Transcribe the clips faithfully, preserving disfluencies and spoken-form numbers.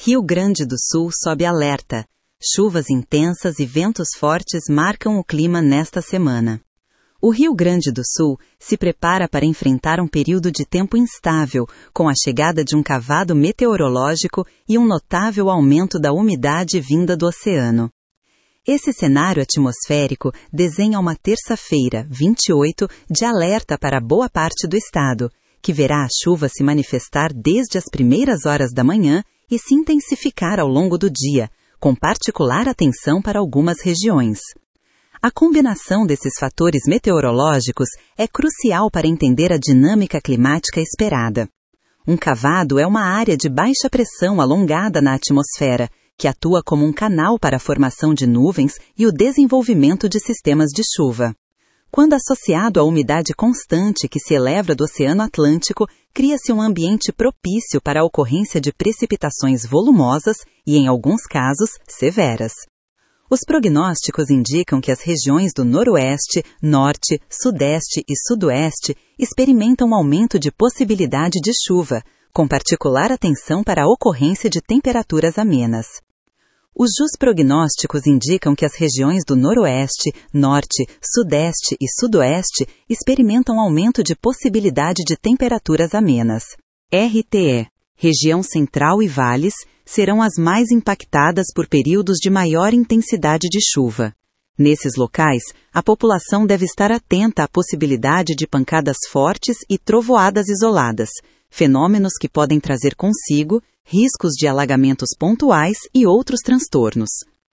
Rio Grande do Sul sob alerta. Chuvas intensas e ventos fortes marcam o clima nesta semana. O Rio Grande do Sul se prepara para enfrentar um período de tempo instável, com a chegada de um cavado meteorológico e um notável aumento da umidade vinda do oceano. Esse cenário atmosférico desenha uma terça-feira, vinte e oito, de alerta para boa parte do estado, que verá a chuva se manifestar desde as primeiras horas da manhã e se intensificar ao longo do dia, com particular atenção para algumas regiões. A combinação desses fatores meteorológicos é crucial para entender a dinâmica climática esperada. Um cavado é uma área de baixa pressão alongada na atmosfera, que atua como um canal para a formação de nuvens e o desenvolvimento de sistemas de chuva. Quando associado à umidade constante que se eleva do Oceano Atlântico, cria-se um ambiente propício para a ocorrência de precipitações volumosas e, em alguns casos, severas. Os prognósticos indicam que as regiões do Noroeste, Norte, Sudeste e Sudoeste experimentam um aumento de possibilidade de chuva, com particular atenção para a ocorrência de temperaturas amenas. Os prognósticos indicam que as regiões do Noroeste, Norte, Sudeste e Sudoeste experimentam aumento de possibilidade de temperaturas amenas. R T E, região central e vales, serão as mais impactadas por períodos de maior intensidade de chuva. Nesses locais, a população deve estar atenta à possibilidade de pancadas fortes e trovoadas isoladas, fenômenos que podem trazer consigo riscos de alagamentos pontuais e outros transtornos.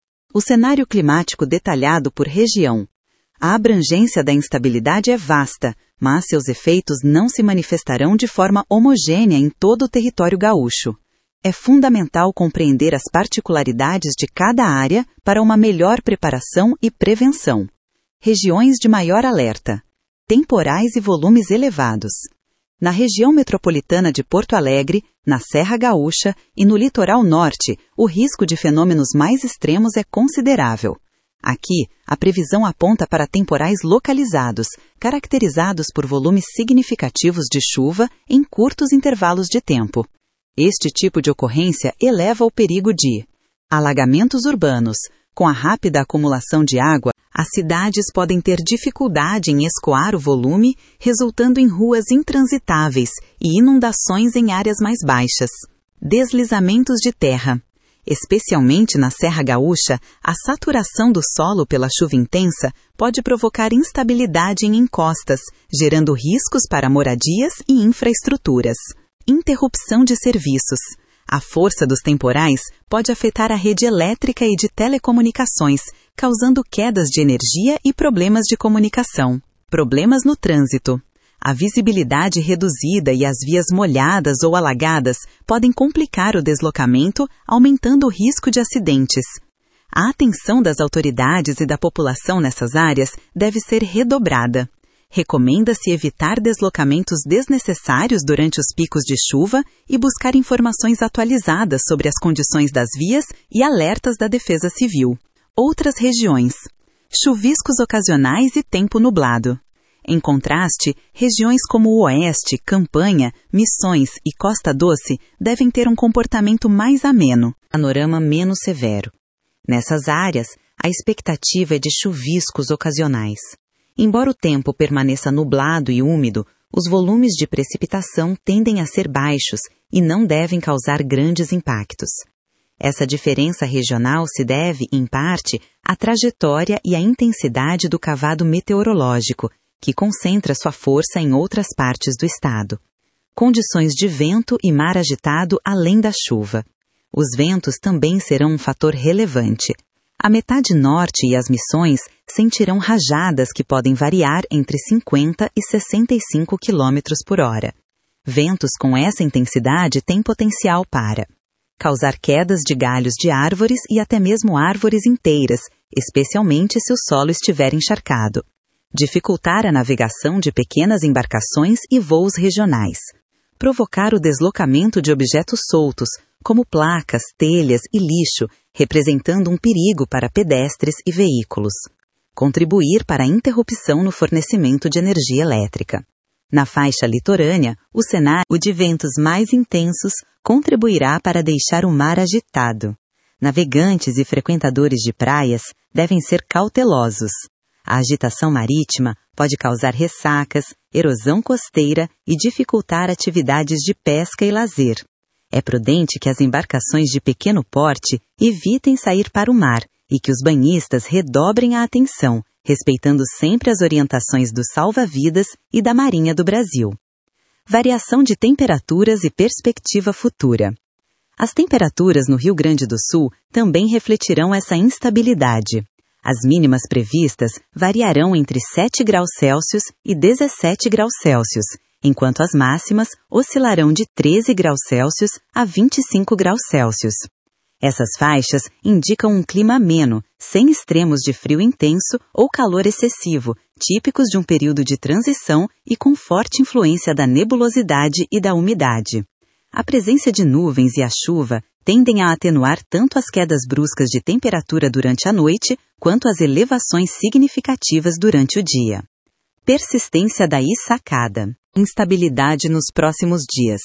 O cenário climático detalhado por região. A abrangência da instabilidade é vasta, mas seus efeitos não se manifestarão de forma homogênea em todo o território gaúcho. É fundamental compreender as particularidades de cada área para uma melhor preparação e prevenção. Regiões de maior alerta. Temporais e volumes elevados. Na região metropolitana de Porto Alegre, na Serra Gaúcha e no litoral norte, o risco de fenômenos mais extremos é considerável. Aqui, a previsão aponta para temporais localizados, caracterizados por volumes significativos de chuva em curtos intervalos de tempo. Este tipo de ocorrência eleva o perigo de alagamentos urbanos. Com a rápida acumulação de água, as cidades podem ter dificuldade em escoar o volume, resultando em ruas intransitáveis e inundações em áreas mais baixas. Deslizamentos de terra. Especialmente na Serra Gaúcha, a saturação do solo pela chuva intensa pode provocar instabilidade em encostas, gerando riscos para moradias e infraestruturas. Interrupção de serviços. A força dos temporais pode afetar a rede elétrica e de telecomunicações, causando quedas de energia e problemas de comunicação. Problemas no trânsito. A visibilidade reduzida e as vias molhadas ou alagadas podem complicar o deslocamento, aumentando o risco de acidentes. A atenção das autoridades e da população nessas áreas deve ser redobrada. Recomenda-se evitar deslocamentos desnecessários durante os picos de chuva e buscar informações atualizadas sobre as condições das vias e alertas da Defesa Civil. Outras regiões. Chuviscos ocasionais e tempo nublado. Em contraste, regiões como o Oeste, Campanha, Missões e Costa Doce devem ter um comportamento mais ameno, panorama menos severo. Nessas áreas, a expectativa é de chuviscos ocasionais. Embora o tempo permaneça nublado e úmido, os volumes de precipitação tendem a ser baixos e não devem causar grandes impactos. Essa diferença regional se deve, em parte, à trajetória e à intensidade do cavado meteorológico, que concentra sua força em outras partes do estado. Condições de vento e mar agitado além da chuva. Os ventos também serão um fator relevante. A metade norte e as Missões sentirão rajadas que podem variar entre cinquenta e sessenta e cinco quilômetros por hora. Ventos com essa intensidade têm potencial para causar quedas de galhos de árvores e até mesmo árvores inteiras, especialmente se o solo estiver encharcado. Dificultar a navegação de pequenas embarcações e voos regionais. Provocar o deslocamento de objetos soltos, como placas, telhas e lixo, representando um perigo para pedestres e veículos. Contribuir para a interrupção no fornecimento de energia elétrica. Na faixa litorânea, o cenário de ventos mais intensos contribuirá para deixar o mar agitado. Navegantes e frequentadores de praias devem ser cautelosos. A agitação marítima pode causar ressacas, erosão costeira e dificultar atividades de pesca e lazer. É prudente que as embarcações de pequeno porte evitem sair para o mar e que os banhistas redobrem a atenção, respeitando sempre as orientações do salva-vidas e da Marinha do Brasil. Variação de temperaturas e perspectiva futura. As temperaturas no Rio Grande do Sul também refletirão essa instabilidade. As mínimas previstas variarão entre sete graus Celsius e dezessete graus Celsius, enquanto as máximas oscilarão de treze graus Celsius a vinte e cinco graus Celsius. Essas faixas indicam um clima ameno, sem extremos de frio intenso ou calor excessivo, típicos de um período de transição e com forte influência da nebulosidade e da umidade. A presença de nuvens e a chuva tendem a atenuar tanto as quedas bruscas de temperatura durante a noite, quanto as elevações significativas durante o dia. Persistência da issacada. Instabilidade nos próximos dias.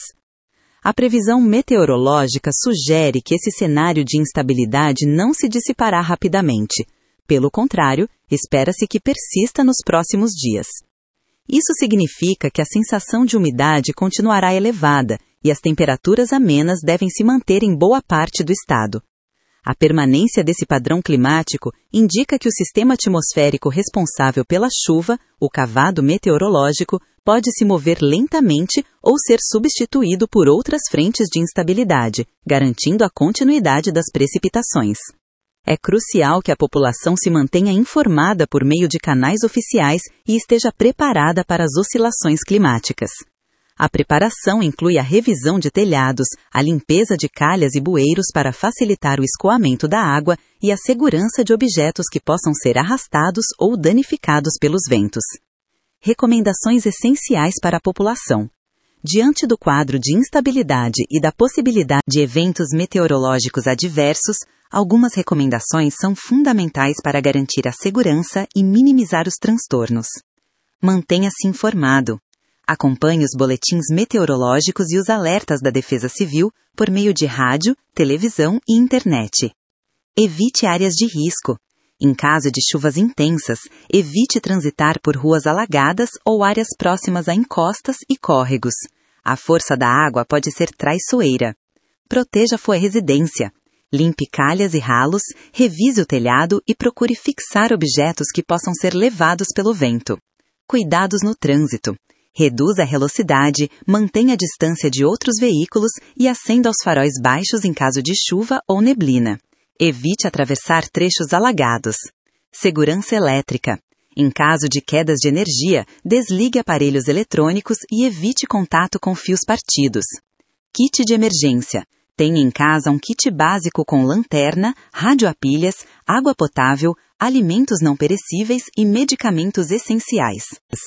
A previsão meteorológica sugere que esse cenário de instabilidade não se dissipará rapidamente. Pelo contrário, espera-se que persista nos próximos dias. Isso significa que a sensação de umidade continuará elevada e as temperaturas amenas devem se manter em boa parte do estado. A permanência desse padrão climático indica que o sistema atmosférico responsável pela chuva, o cavado meteorológico, pode se mover lentamente ou ser substituído por outras frentes de instabilidade, garantindo a continuidade das precipitações. É crucial que a população se mantenha informada por meio de canais oficiais e esteja preparada para as oscilações climáticas. A preparação inclui a revisão de telhados, a limpeza de calhas e bueiros para facilitar o escoamento da água e a segurança de objetos que possam ser arrastados ou danificados pelos ventos. Recomendações essenciais para a população. Diante do quadro de instabilidade e da possibilidade de eventos meteorológicos adversos, algumas recomendações são fundamentais para garantir a segurança e minimizar os transtornos. Mantenha-se informado. Acompanhe os boletins meteorológicos e os alertas da Defesa Civil por meio de rádio, televisão e internet. Evite áreas de risco. Em caso de chuvas intensas, evite transitar por ruas alagadas ou áreas próximas a encostas e córregos. A força da água pode ser traiçoeira. Proteja sua residência. Limpe calhas e ralos, revise o telhado e procure fixar objetos que possam ser levados pelo vento. Cuidados no trânsito. Reduza a velocidade, mantenha a distância de outros veículos e acenda os faróis baixos em caso de chuva ou neblina. Evite atravessar trechos alagados. Segurança elétrica. Em caso de quedas de energia, desligue aparelhos eletrônicos e evite contato com fios partidos. Kit de emergência. Tenha em casa um kit básico com lanterna, rádio a pilhas, água potável, alimentos não perecíveis e medicamentos essenciais,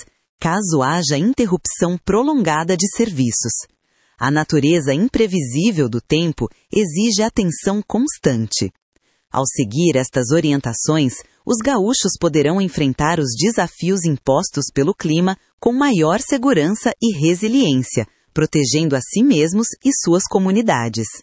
caso haja interrupção prolongada de serviços. A natureza imprevisível do tempo exige atenção constante. Ao seguir estas orientações, os gaúchos poderão enfrentar os desafios impostos pelo clima com maior segurança e resiliência, protegendo a si mesmos e suas comunidades.